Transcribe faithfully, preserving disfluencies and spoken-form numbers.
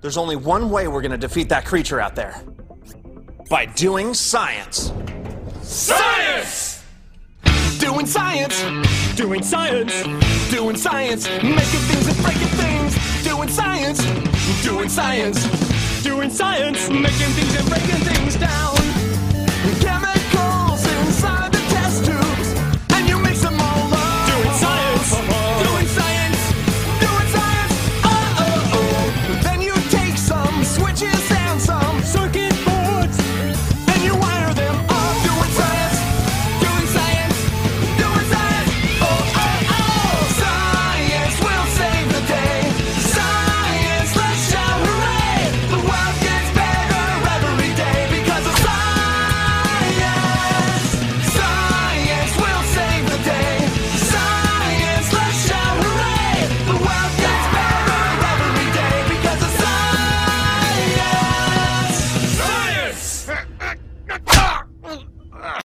There's only one way we're gonna defeat that creature out there. By doing science. Science! Doing science! Doing science! Doing science! Making things and breaking things! Doing science! Doing science! Doing science! Making things and breaking things down!